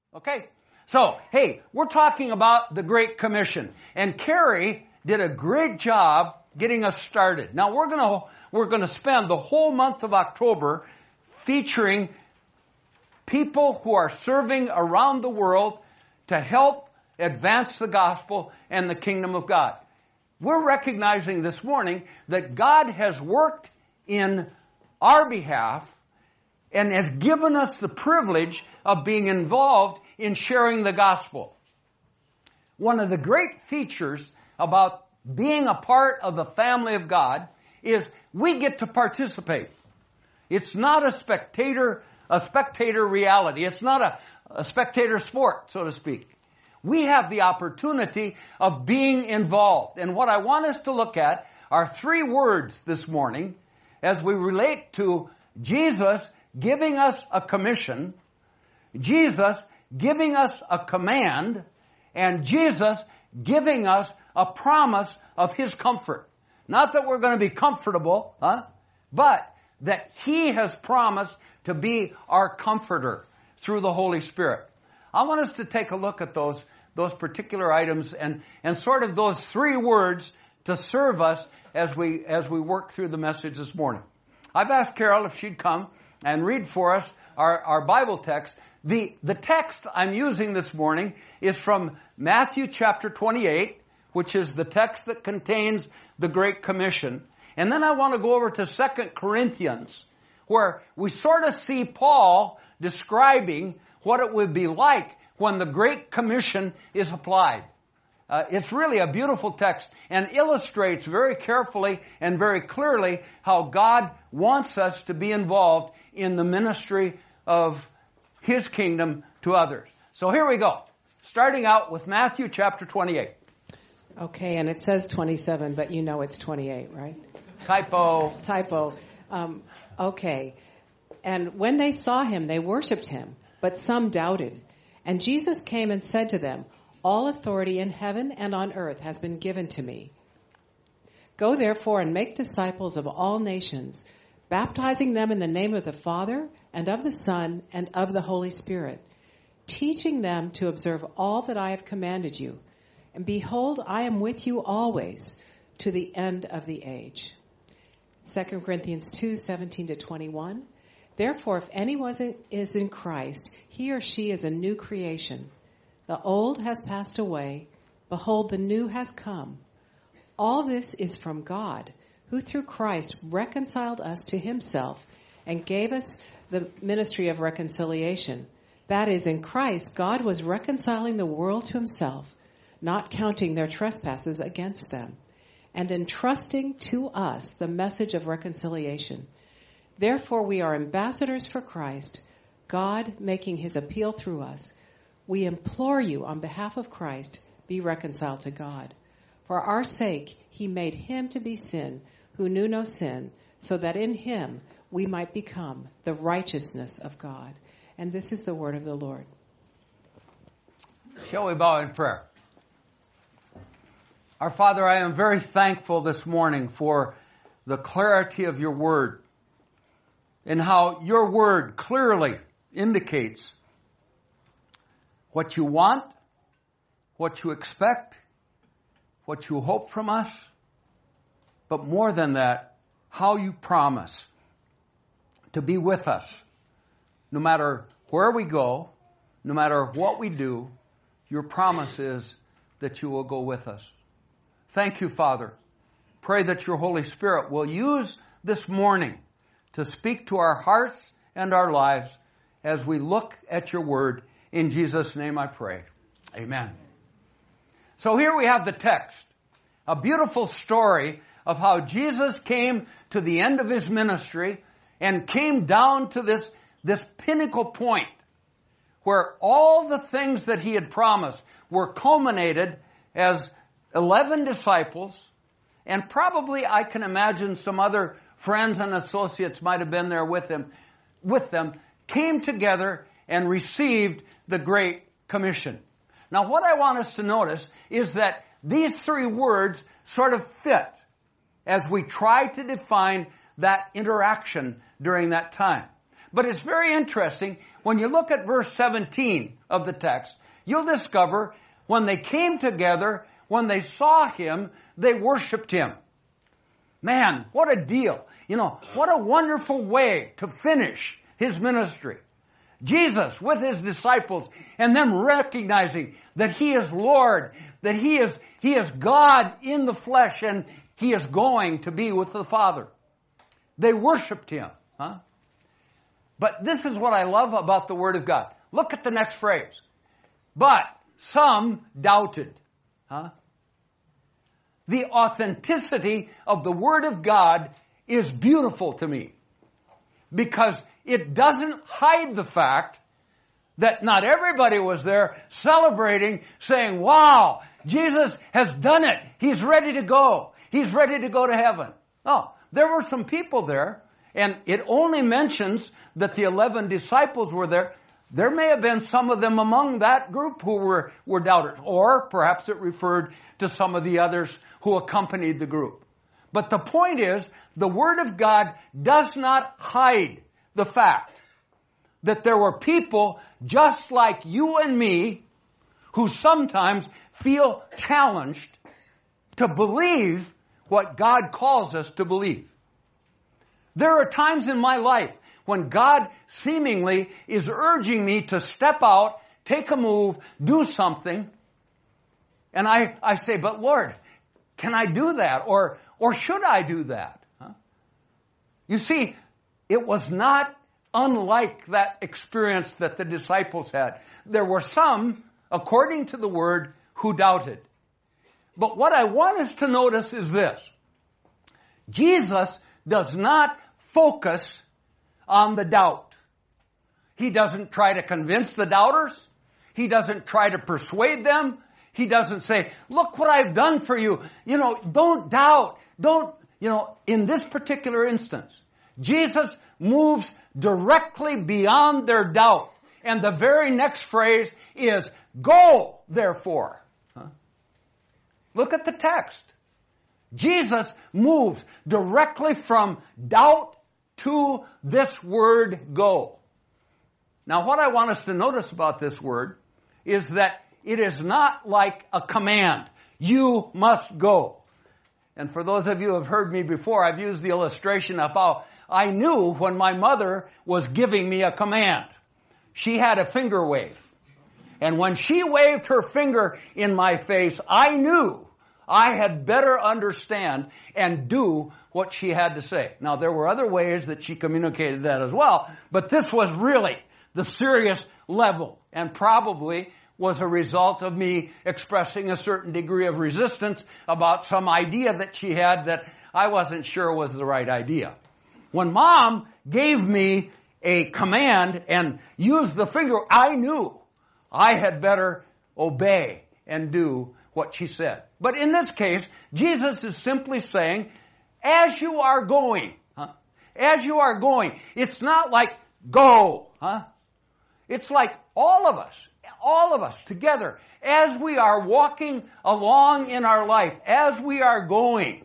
Okay? So, hey, we're talking about the Great Commission. And Carrie did a great job getting us started. Now, we're going to spend the whole month of October featuring people who are serving around the world to help advance the gospel and the kingdom of God. We're recognizing this morning that God has worked in our behalf and has given us the privilege of being involved in sharing the gospel. One of the great features about being a part of the family of God is we get to participate. It's not a spectator reality. It's not a spectator sport, so to speak. We have the opportunity of being involved. And what I want us to look at are three words this morning as we relate to Jesus giving us a commission, Jesus giving us a command, and Jesus giving us a promise of His comfort. Not that we're going to be comfortable, but that He has promised to be our comforter through the Holy Spirit. I want us to take a look at those particular items and sort of those three words to serve us as we work through the message this morning. I've asked Carol if she'd come and read for us our Bible text. The text I'm using this morning is from Matthew chapter 28, which is the text that contains the Great Commission. And then I want to go over to 2 Corinthians, where we sort of see Paul describing what it would be like when the Great Commission is applied. It's really a beautiful text and illustrates very carefully and very clearly how God wants us to be involved in the ministry of His kingdom to others. So here we go. Starting out with Matthew chapter 28. Okay, and it says 27, but you know it's 28, right? Typo. Okay. And when they saw Him, they worshipped Him, but some doubted. And Jesus came and said to them, "All authority in heaven and on earth has been given to me. Go therefore and make disciples of all nations, baptizing them in the name of the Father and of the Son and of the Holy Spirit, teaching them to observe all that I have commanded you. And behold, I am with you always to the end of the age." 2 Corinthians 2:17-21. Therefore, if anyone is in Christ, he or she is a new creation. The old has passed away. Behold, the new has come. All this is from God, who through Christ reconciled us to Himself and gave us the ministry of reconciliation. That is, in Christ, God was reconciling the world to Himself, not counting their trespasses against them, and entrusting to us the message of reconciliation. Therefore, we are ambassadors for Christ, God making His appeal through us. We implore you on behalf of Christ, be reconciled to God. For our sake, He made Him to be sin who knew no sin, so that in Him we might become the righteousness of God. And this is the word of the Lord. Shall we bow in prayer? Our Father, I am very thankful this morning for the clarity of your word and how your word clearly indicates what you want, what you expect, what you hope from us, but more than that, how you promise to be with us no matter where we go, no matter what we do. Your promise is that you will go with us. Thank you, Father. Pray that your Holy Spirit will use this morning to speak to our hearts and our lives as we look at your word. In Jesus' name I pray. Amen. So here we have the text, a beautiful story of how Jesus came to the end of His ministry and came down to this pinnacle point where all the things that He had promised were culminated as 11 disciples, and probably I can imagine some other friends and associates might have been there with them, came together and received the Great Commission. Now what I want us to notice is that these three words sort of fit as we try to define that interaction during that time. But it's very interesting. When you look at verse 17 of the text, you'll discover when they came together, when they saw him, they worshiped him. Man, what a deal. What a wonderful way to finish his ministry. Jesus with his disciples and them recognizing that he is Lord, that he is God in the flesh and he is going to be with the Father. They worshiped him. But this is what I love about the Word of God. Look at the next phrase. But some doubted. The authenticity of the Word of God is beautiful to me because it doesn't hide the fact that not everybody was there celebrating, saying, wow, Jesus has done it. He's ready to go. He's ready to go to heaven. Oh, there were some people there, and it only mentions that the 11 disciples were there. There may have been some of them among that group who were doubters, or perhaps it referred to some of the others who accompanied the group. But the point is, the Word of God does not hide the fact that there were people just like you and me who sometimes feel challenged to believe what God calls us to believe. There are times in my life when God seemingly is urging me to step out, take a move, do something, and I say, but Lord, can I do that? Or should I do that? You see, it was not unlike that experience that the disciples had. There were some, according to the Word, who doubted. But what I want us to notice is this. Jesus does not focus on the doubt. He doesn't try to convince the doubters. He doesn't try to persuade them. He doesn't say, look what I've done for you. Don't doubt. In this particular instance, Jesus moves directly beyond their doubt. And the very next phrase is, go, therefore. Look at the text. Jesus moves directly from doubt to this word, go. Now, what I want us to notice about this word is that it is not like a command. You must go. And for those of you who have heard me before, I've used the illustration of how I knew when my mother was giving me a command. She had a finger wave. And when she waved her finger in my face, I knew I had better understand and do what she had to say. Now, there were other ways that she communicated that as well, but this was really the serious level and probably was a result of me expressing a certain degree of resistance about some idea that she had that I wasn't sure was the right idea. When Mom gave me a command and used the finger, I knew I had better obey and do what she said. But in this case, Jesus is simply saying, as you are going, as you are going, it's not like go, It's like all of us together, as we are walking along in our life, as we are going,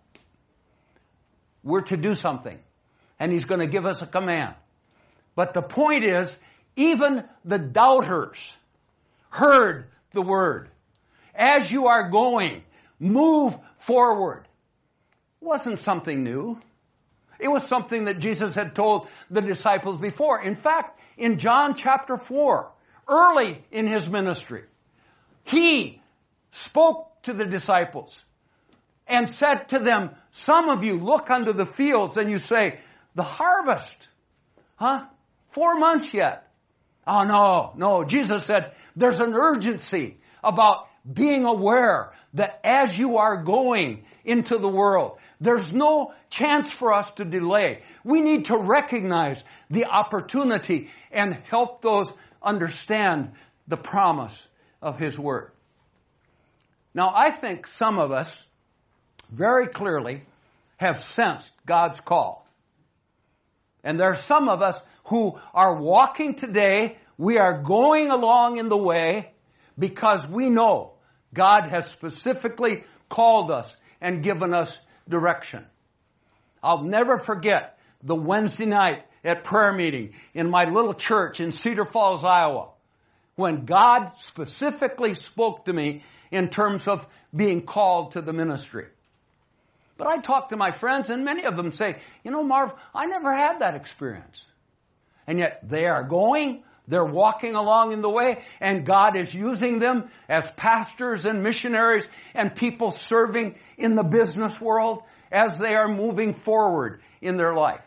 we're to do something. And He's going to give us a command. But the point is, even the doubters heard the word. As you are going, move forward. It wasn't something new. It was something that Jesus had told the disciples before. In fact, in John chapter 4, early in His ministry, He spoke to the disciples and said to them, some of you look unto the fields and you say, the harvest, 4 months yet. Oh, no. Jesus said, there's an urgency about being aware that as you are going into the world, there's no chance for us to delay. We need to recognize the opportunity and help those understand the promise of His Word. Now, I think some of us very clearly have sensed God's call. And there are some of us who are walking today. We are going along in the way because we know God has specifically called us and given us direction. I'll never forget the Wednesday night at prayer meeting in my little church in Cedar Falls, Iowa, when God specifically spoke to me in terms of being called to the ministry. But I talk to my friends, and many of them say, you know, Marv, I never had that experience. And yet they are going, they're walking along in the way, and God is using them as pastors and missionaries and people serving in the business world as they are moving forward in their life.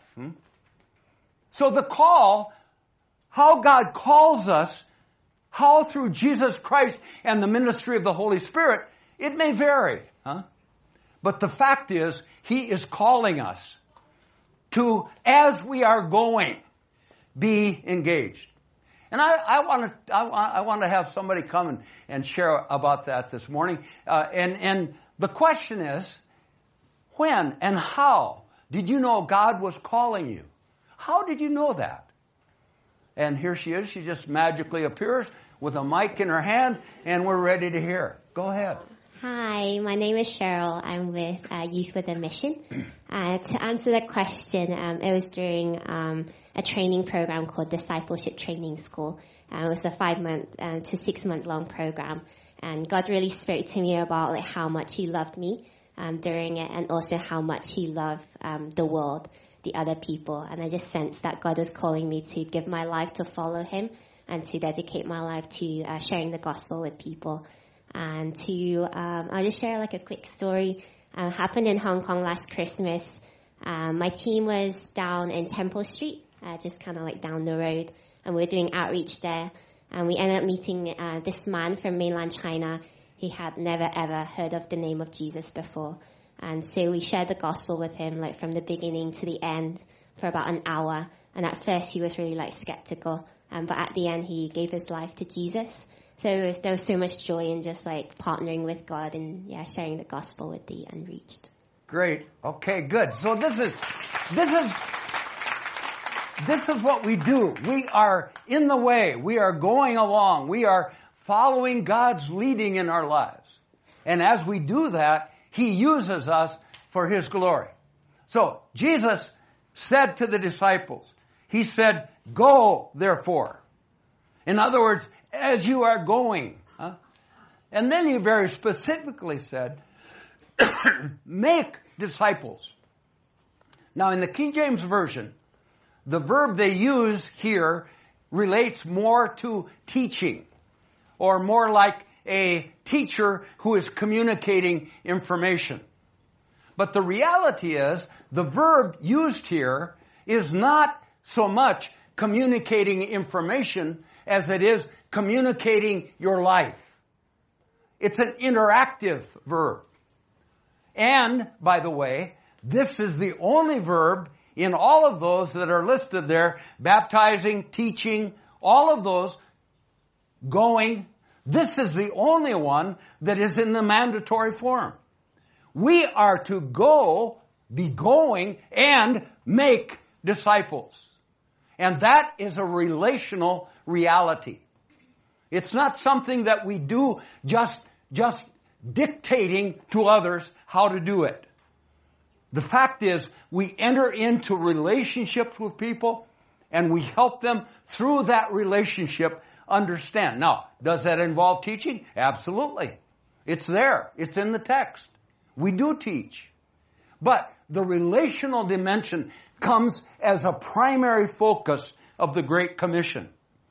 So the call, how God calls us, how through Jesus Christ and the ministry of the Holy Spirit, it may vary. But the fact is, He is calling us to, as we are going, be engaged. And I want to have somebody come and share about that this morning. And the question is, when and how did you know God was calling you? How did you know that? And here she is. She just magically appears with a mic in her hand, and we're ready to hear. Go ahead. Hi, my name is Cheryl. I'm with Youth with a Mission. To answer that question, it was during a training program called Discipleship Training School. It was a 5-month to 6-month long program. And God really spoke to me about how much He loved me during it, and also how much He loved the world, the other people. And I just sensed that God was calling me to give my life to follow Him and to dedicate my life to sharing the gospel with people. And I'll just share a quick story. Happened in Hong Kong last Christmas. My team was down in Temple Street, just kind of down the road, and we were doing outreach there. And we ended up meeting this man from mainland China. He had never ever heard of the name of Jesus before. And so we shared the gospel with him, from the beginning to the end, for about an hour. And at first he was really skeptical, but at the end he gave his life to Jesus. So there was so much joy in just partnering with God and sharing the gospel with the unreached. Great. Okay, good. So this is what we do. We are in the way. We are going along. We are following God's leading in our lives. And as we do that, He uses us for His glory. So Jesus said to the disciples, He said, "Go, therefore." In other words, as you are going. And then He very specifically said, make disciples. Now in the King James Version, the verb they use here relates more to teaching, or more like a teacher who is communicating information. But the reality is, the verb used here is not so much communicating information as it is communicating your life. It's an interactive verb. And, by the way, this is the only verb in all of those that are listed there, baptizing, teaching, all of those, going. This is the only one that is in the mandatory form. We are to go, be going, and make disciples. And that is a relational reality. It's not something that we do just dictating to others how to do it. The fact is, we enter into relationships with people, and we help them through that relationship understand. Now, does that involve teaching? Absolutely. It's there. It's in the text. We do teach. But the relational dimension comes as a primary focus of the Great Commission.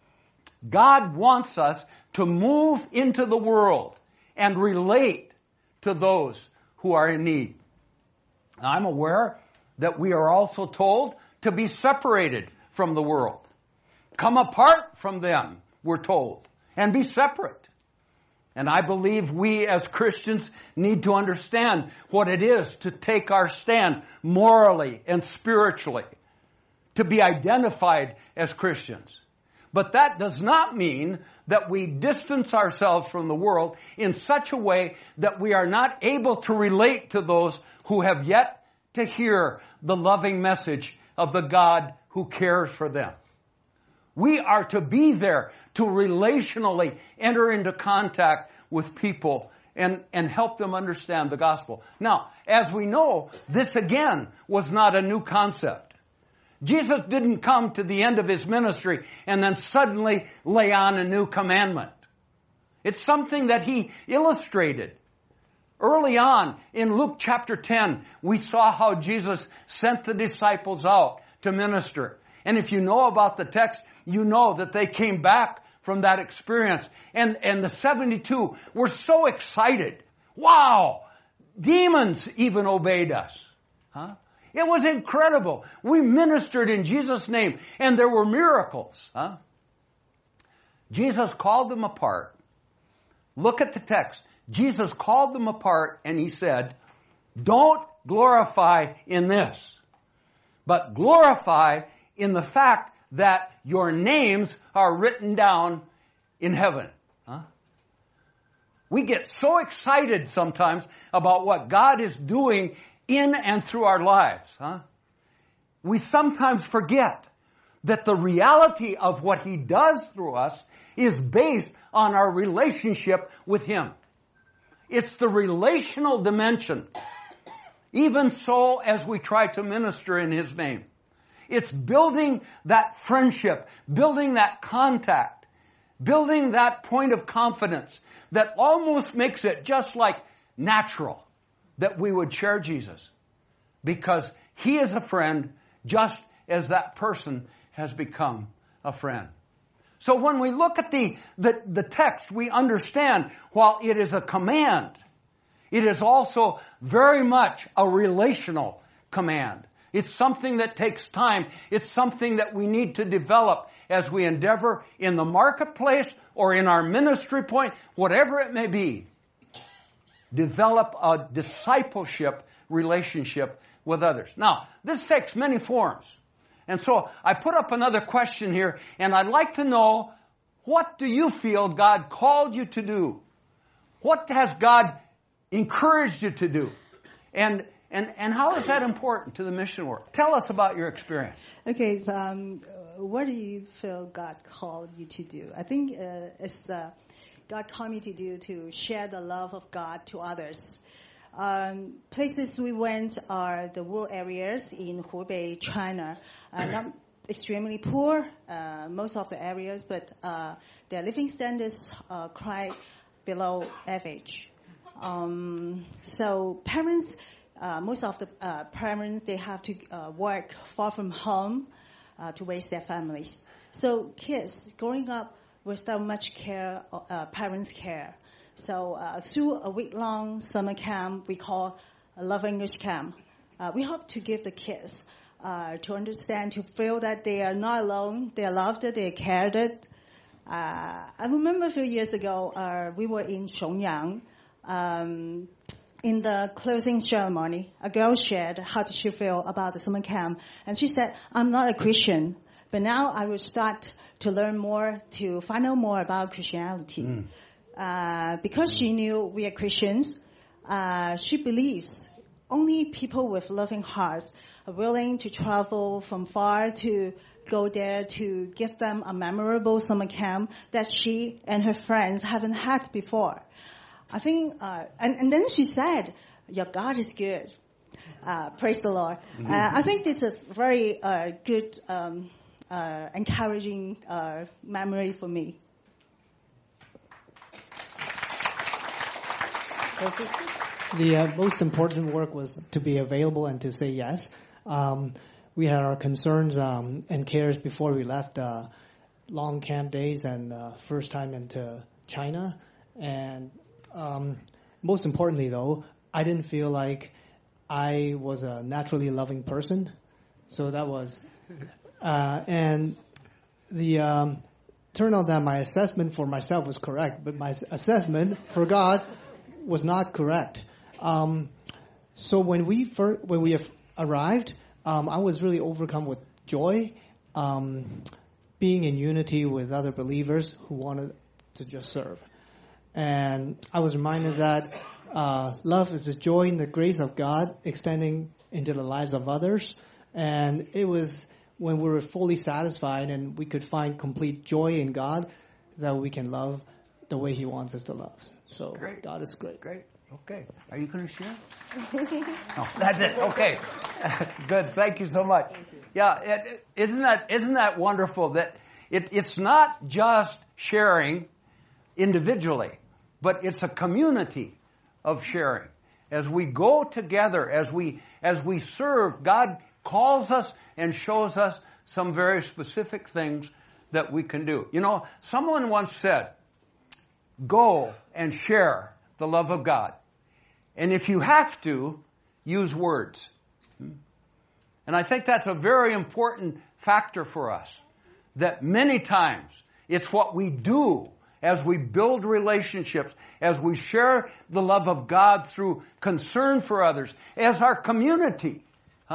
God wants us to move into the world and relate to those who are in need. I'm aware that we are also told to be separated from the world. Come apart from them, we're told, and be separate. And I believe we as Christians need to understand what it is to take our stand morally and spiritually, to be identified as Christians. But that does not mean that we distance ourselves from the world in such a way that we are not able to relate to those who have yet to hear the loving message of the God who cares for them. We are to be there to relationally enter into contact with people and help them understand the gospel. Now, as we know, this again was not a new concept. Jesus didn't come to the end of his ministry and then suddenly lay on a new commandment. It's something that he illustrated. Early on in Luke chapter 10, we saw how Jesus sent the disciples out to minister. And if you know about the text, you know that they came back from that experience. And the 72 were so excited. Wow! Demons even obeyed us. Huh? It was incredible. We ministered in Jesus' name, and there were miracles. Huh? Jesus called them apart. Look at the text. Jesus called them apart, and he said, don't glorify in this, but glorify in the fact that your names are written down in heaven. Huh? We get so excited sometimes about what God is doing in and through our lives. Huh? We sometimes forget that the reality of what he does through us is based on our relationship with him. It's the relational dimension. Even so, as we try to minister in his name, it's building that friendship, building that contact, building that point of confidence that almost makes it just like natural that we would share Jesus, because he is a friend just as that person has become a friend. So when we look at the text, we understand while it is a command, it is also very much a relational command. It's something that takes time. It's something that we need to develop as we endeavor in the marketplace or in our ministry point, whatever it may be. Develop a discipleship relationship with others. Now, this takes many forms. And so I put up another question here, and I'd like to know, what do you feel God called you to do? What has God encouraged you to do? And how is that important to the mission work? Tell us about your experience. Okay, so what do you feel God called you to do? I think it's God called me to do to share the love of God to others. Places we went are the rural areas in Hubei, China. Not extremely poor, most of the areas, but their living standards are quite below average. So parents, most of the parents, they have to work far from home to raise their families. So kids growing up without much care, parents' care. So through a week-long summer camp we call a Love English Camp, we hope to give the kids to understand, to feel that they are not alone, they are loved, they are cared. I remember a few years ago, we were in Xiongyang. In the closing ceremony, a girl shared how did she feel about the summer camp. And she said, I'm not a Christian, but now I will start to learn more, to find out more about Christianity. Because she knew we are Christians, she believes only people with loving hearts are willing to travel from far to go there to give them a memorable summer camp that she and her friends haven't had before. I think, and then she said, your God is good. Praise the Lord. I think this is very good, encouraging memory for me. The most important work was to be available and to say yes. We had our concerns and cares before we left long camp days and first time into China. And most importantly, though, I didn't feel like I was a naturally loving person. So that was... and the turned out that my assessment for myself was correct, but my assessment for God was not correct. So when we arrived, I was really overcome with joy, being in unity with other believers who wanted to just serve. And I was reminded that love is the joy and the grace of God extending into the lives of others. And it was when we were fully satisfied and we could find complete joy in God that we can love the way He wants us to love. So great. God is great. Great. Okay. Are you going to share? No, that's it. Okay. Good. Thank you so much. Yeah, isn't that wonderful that it's not just sharing individually, but it's a community of sharing. As we go together, as we serve, God calls us and shows us some very specific things that we can do. You know, someone once said, go and share the love of God. And if you have to, use words. And I think that's a very important factor for us. That many times it's what we do as we build relationships, as we share the love of God through concern for others, as our community.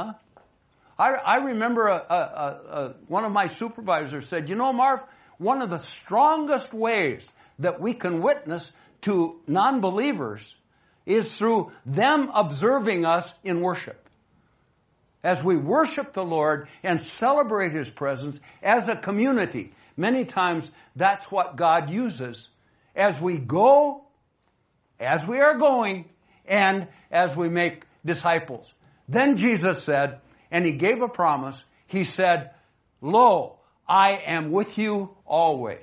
I remember one of my supervisors said, you know, Marv, one of the strongest ways that we can witness to non-believers is through them observing us in worship. As we worship the Lord and celebrate His presence as a community, many times that's what God uses as we go, as we are going, and as we make disciples. Then Jesus said, and He gave a promise, He said, lo, I am with you always.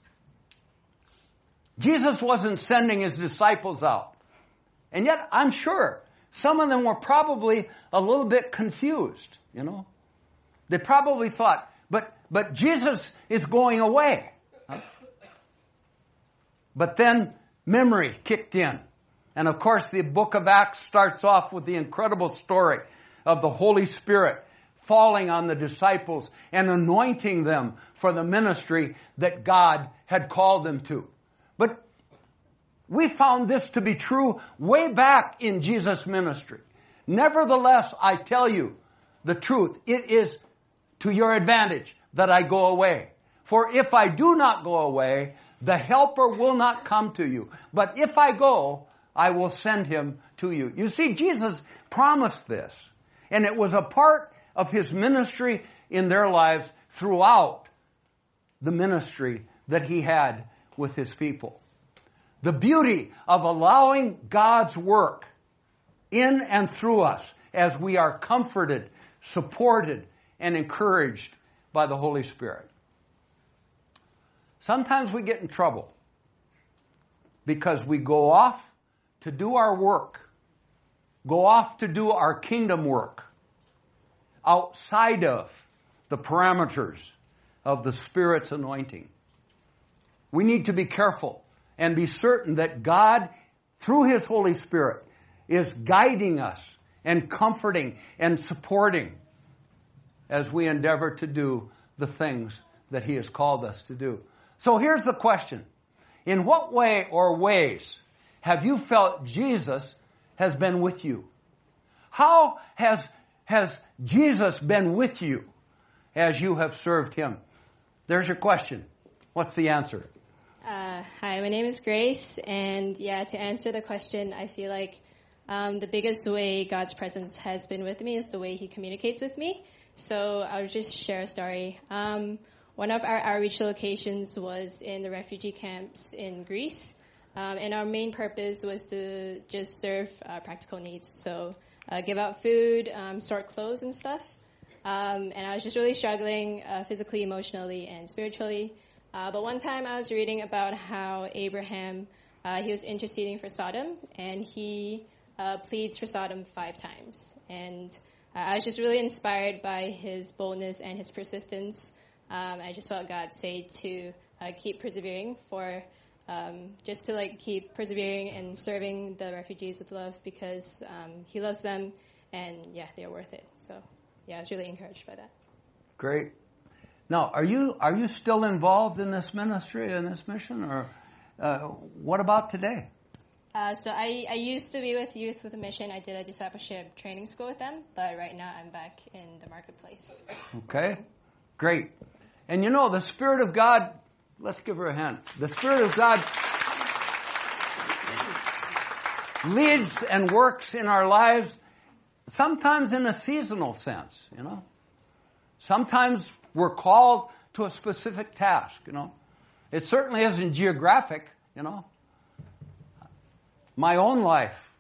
Jesus wasn't sending His disciples out. And yet, I'm sure some of them were probably a little bit confused, you know. They probably thought, but Jesus is going away. But then memory kicked in. And of course, the book of Acts starts off with the incredible story of the Holy Spirit falling on the disciples and anointing them for the ministry that God had called them to. But we found this to be true way back in Jesus' ministry. Nevertheless, I tell you the truth. It is to your advantage that I go away. For if I do not go away, the Helper will not come to you. But if I go, I will send Him to you. You see, Jesus promised this. And it was a part of His ministry in their lives throughout the ministry that He had with His people. The beauty of allowing God's work in and through us as we are comforted, supported, and encouraged by the Holy Spirit. Sometimes we get in trouble because we go off to do our work, go off to do our kingdom work outside of the parameters of the Spirit's anointing. We need to be careful and be certain that God, through His Holy Spirit, is guiding us and comforting and supporting as we endeavor to do the things that He has called us to do. So here's the question. In what way or ways have you felt Jesus has been with you? How has Jesus been with you as you have served Him? There's your question. What's the answer? Hi, my name is Grace, and to answer the question, I feel like the biggest way God's presence has been with me is the way He communicates with me. So I'll just share a story. One of our outreach locations was in the refugee camps in Greece, and our main purpose was to just serve practical needs. So give out food, sort clothes and stuff. And I was just really struggling physically, emotionally, and spiritually. But one time I was reading about how Abraham, he was interceding for Sodom, and he pleads for Sodom 5 times. And I was just really inspired by his boldness and his persistence. I just felt God say to keep persevering just to keep persevering and serving the refugees with love because He loves them, and they're worth it. So I was really encouraged by that. Great. Now, are you still involved in this ministry and this mission, or what about today? So I used to be with Youth with a Mission. I did a discipleship training school with them, but right now I'm back in the marketplace. Okay, great. And you know, the Spirit of God, let's give her a hand. The Spirit of God leads and works in our lives, sometimes in a seasonal sense, you know. Sometimes we're called to a specific task, you know. It certainly isn't geographic, you know. My own life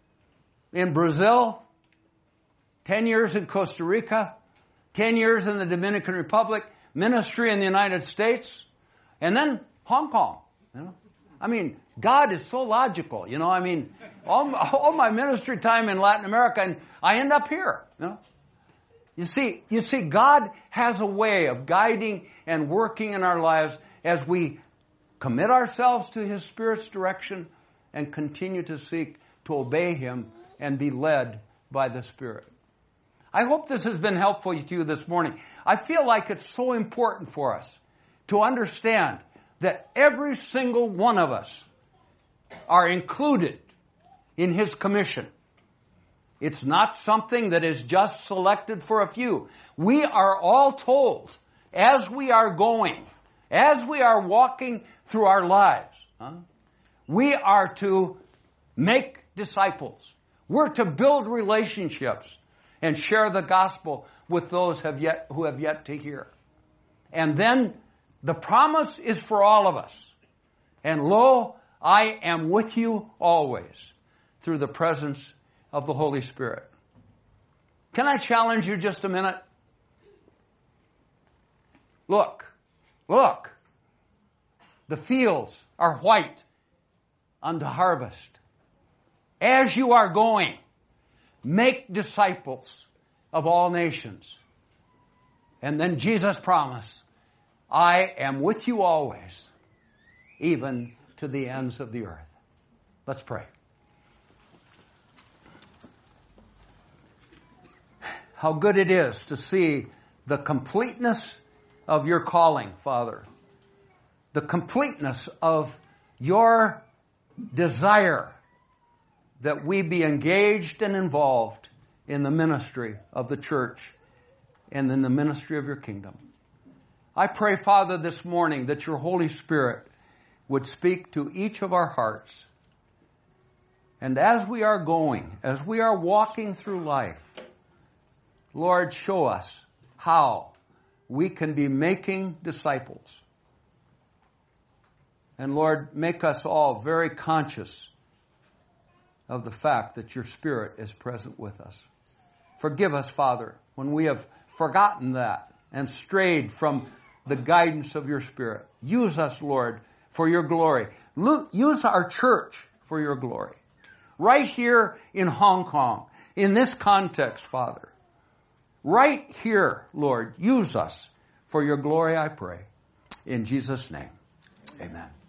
in Brazil, 10 years in Costa Rica, 10 years in the Dominican Republic, ministry in the United States, and then Hong Kong. You know? I mean, God is so logical. You know, I mean, all my ministry time in Latin America, and I end up here. You know? You see, God has a way of guiding and working in our lives as we commit ourselves to His Spirit's direction and continue to seek to obey Him and be led by the Spirit. I hope this has been helpful to you this morning. I feel like it's so important for us to understand that every single one of us are included in His commission. It's not something that is just selected for a few. We are all told, as we are going, as we are walking through our lives, we are to make disciples. We're to build relationships and share the gospel with those who have yet to hear. And then the promise is for all of us. And lo, I am with you always through the presence of the Holy Spirit. Can I challenge you just a minute? Look. The fields are white unto harvest. As you are going, make disciples of all nations. And then Jesus promised, I am with you always, even to the ends of the earth. Let's pray. How good it is to see the completeness of your calling, Father. The completeness of your desire that we be engaged and involved in the ministry of the church and in the ministry of your kingdom. I pray, Father, this morning that your Holy Spirit would speak to each of our hearts. And as we are going, as we are walking through life, Lord, show us how we can be making disciples. And Lord, make us all very conscious of the fact that your Spirit is present with us. Forgive us, Father, when we have forgotten that and strayed from the guidance of your Spirit. Use us, Lord, for your glory. Use our church for your glory. Right here in Hong Kong, in this context, Father. Right here, Lord, use us for your glory, I pray. In Jesus' name, amen.